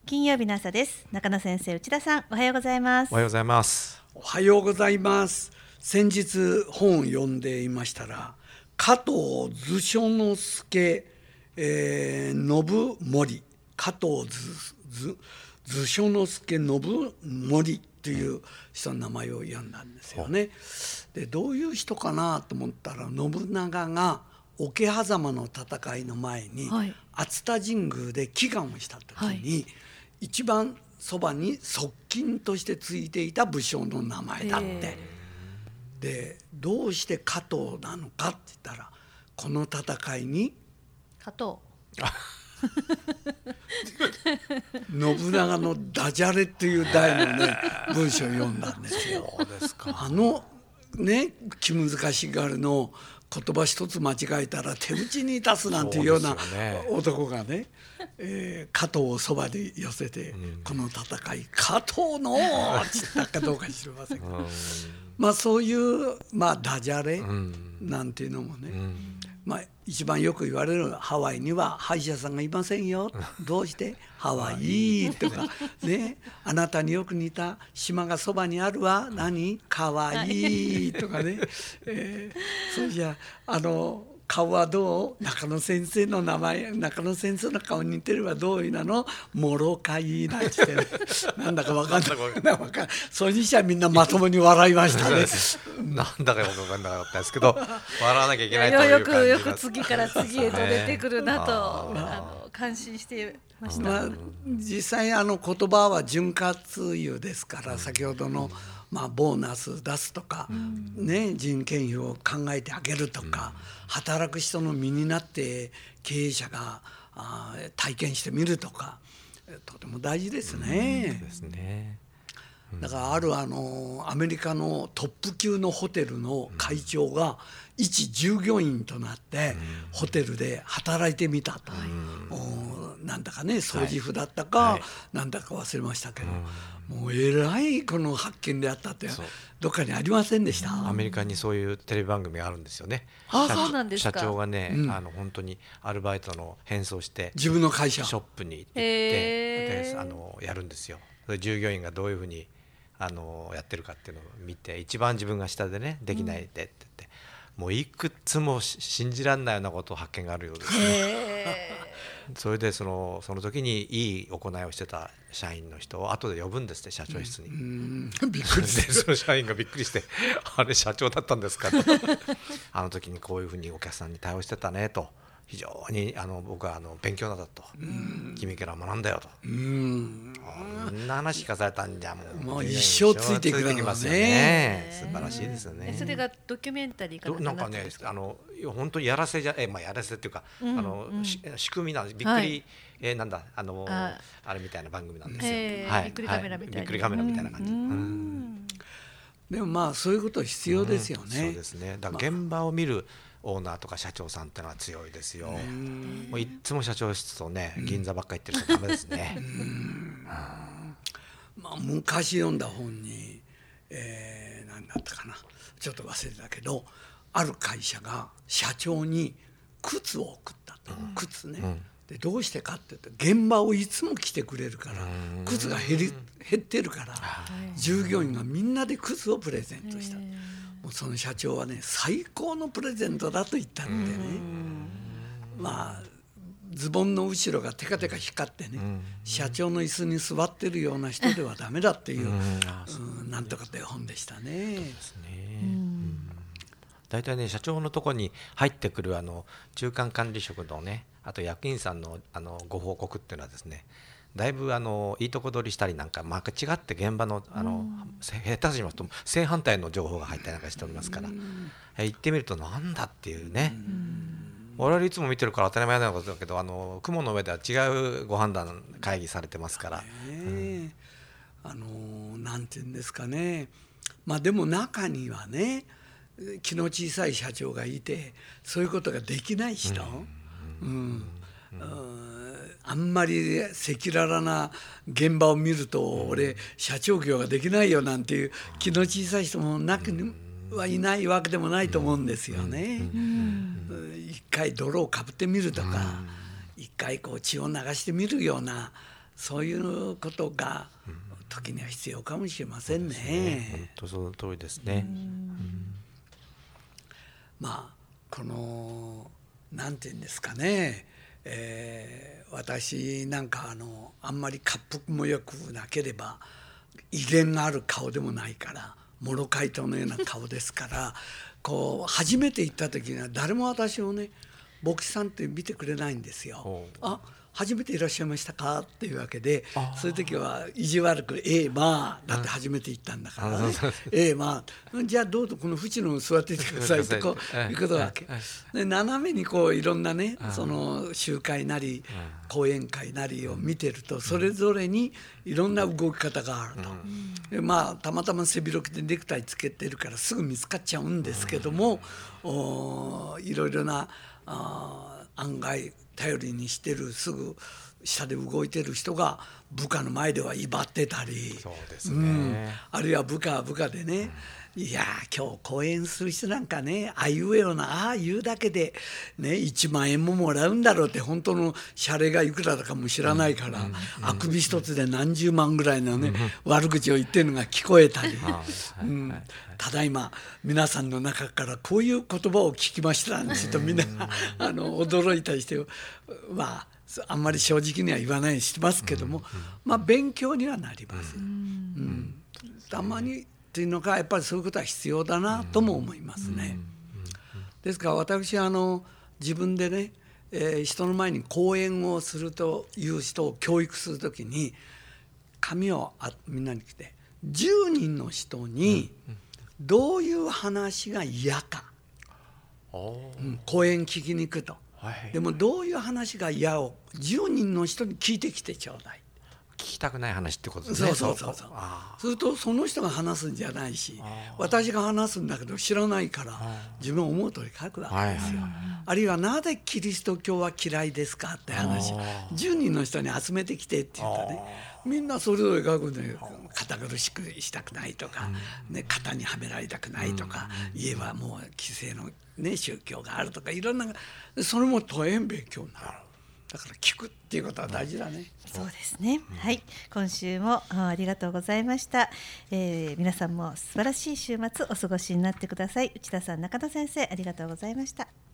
金曜日の朝です。中野先生、内田さん、おはようございます。 おはようございます。 おはようございます。先日本を読んでいましたら、加藤図書之助、信盛、加藤図書之助信盛という人の名前を読んだんですよね。でどういう人かなと思ったら、信長が桶狭間の戦いの前に、熱田神宮で祈願をした時に、一番そばに側近としてついていた武将の名前だって。でどうして加藤なのかって言ったら、この戦いに加藤信長のダジャレっていう題のね文章を読んだんですよ。 そうですか。 気難しがるの言葉一つ間違えたら手打ちに出すなんていうような男がね、加藤をそばで寄せて、この戦い加藤のって言ったかどうか知りませんが、そういう、ダジャレなんていうのもね、一番よく言われるハワイには歯医者さんがいませんよ、どうしてハワイとかね、あなたによく似た島がそばにあるわ、何かわいいとかね、それじゃ顔はどう、中野先生の名前、中野先生の顔に似てればどういうなの、もろかいなんてねなんだか分かんないそれにしてはみんなまともに笑いましたねなんだかよく分かんなかったですけど、笑わなきゃいけないという感じよく次から次へと出てくるなと感心してました。 実際言葉は潤滑油ですから、先ほどのボーナス出すとか、人件費を考えてあげるとか、働く人の身になって経営者が体験してみるとか、とても大事ですね。 ですね。 だからあるアメリカのトップ級のホテルの会長が一従業員となってホテルで働いてみたと、なんだかね、掃除婦だったか、なんだか忘れましたけど、もうえらいこの発見であったってどっかにありませんでした。 アメリカにそういうテレビ番組があるんですよね。 そうなんですか。 社長がね、本当にアルバイトの変装して自分の会社ショップに行ってやるんですよ。従業員がどういうふうにやってるかっていうのを見て、一番自分が下でね、できないでって言って、もういくつも信じられないようなことを発見があるようですね。それでその時にいい行いをしてた社員の人を後で呼ぶんですって、社長室に。 びっくりしてその社員がびっくりしてあれ社長だったんですかとあの時にこういうふうにお客さんに対応してたねと、非常に僕は勉強になったと、君から学んだよと、こんな話聞かされたんじゃもう一生ついていくますよね。素晴らしいですよね。 それがドキュメンタリーかなんかね、本当にやらせやらせっていうか、仕組みなんです。びっくり、なんだあれみたいな番組なんですよ。 びっくりカメラみたいな。 びっくりカメラみたいな感じ。 でもそういうこと必要ですよね。 そうですね。だから現場を見るオーナーとか社長さんってのは強いですよ。もういつも社長室とね、銀座ばっかり行ってるとダメですね。 昔読んだ本に、何だったかな、ちょっと忘れたけど、ある会社が社長に靴を送ったと、靴ね、でどうしてかって言うと、現場をいつも来てくれるから、靴が減ってるから、従業員がみんなで靴をプレゼントした。もうその社長はね、最高のプレゼントだと言ったんでね、ズボンの後ろがテカテカ光ってね、社長の椅子に座ってるような人ではダメだっていう、なんとかって本でしたね。 大体ね、社長のところに入ってくる中間管理職のね、あと役員さんのご報告っていうのはですね、だいぶいいとこ取りしたりなんか間違って現場の下手しますと正反対の情報が入ったりなんかしておりますから、行ってみるとなんだっていうね。我々いつも見てるから当たり前なことだけど、雲の上では違うご判断会議されてますから。 なんていうんですかね、でも中にはね、気の小さい社長がいて、そういうことができない人、あんまり赤裸々な現場を見ると、俺社長業ができないよなんていう気の小さい人もなくはいないわけでもないと思うんですよね。一回泥をかぶってみるとか、一回こう血を流してみるようなそういうことが時には必要かもしれませんね。 本当その通りですね。 まあこのなんていうんですかね、私なんかあんまり恰幅もよくなければ威厳がある顔でもないからモロカイトのような顔ですからこう初めて行った時には誰も私をね牧師さんって見てくれないんですよ。あ、初めていらっしゃいましたかっていうわけで、そういう時は意地悪くまあだって初めて行ったんだからね、まあじゃあどうぞこの縁の座っていてくださいってこういうことわけで、斜めにこういろんなねその集会なり講演会なりを見てるとそれぞれにいろんな動き方があると、でまあたまたま背広着でネクタイつけてるからすぐ見つかっちゃうんですけども、いろいろな案外頼りにしてるすぐ下で動いてる人が部下の前では威張ってたり、 そうですね、 あるいは部下は部下でね、いや今日講演する人なんかねあいうえおなあ言うだけで、ね、1万円ももらうんだろうって本当の謝礼がいくらだかも知らないから、あくび一つで何十万ぐらいのね、悪口を言ってるのが聞こえたり、ただいま皆さんの中からこういう言葉を聞きましたなんてとみんな驚いたりして、まああんまり正直には言わないようにしてますけども、まあ勉強にはなります。たまにっていうのがやっぱりそういうことは必要だなとも思いますね。ですから私自分でね、人の前に講演をするという人を教育するときに紙をみんなに来て10人の人にどういう話が嫌か、講演聞きに行くと、でもどういう話が嫌を10人の人に聞いてきてちょうだい。 聞きたくない話ってことですね。 そうするとその人が話すんじゃないし、私が話すんだけど知らないから自分思う通り書くわけですよ。あるいはなぜキリスト教は嫌いですかって話10人の人に集めてきてって言うとね、みんなそれぞれ書くんだよ。堅苦しくしたくないとか、ね、型にはめられたくないとか、家はもう規制の、ね、宗教があるとかいろんな、それも大変勉強になる。だから聞くっていうことは大事だね。 そうですね。はい、今週もありがとうございました。皆さんも素晴らしい週末お過ごしになってください。内田さん、中田先生、ありがとうございました。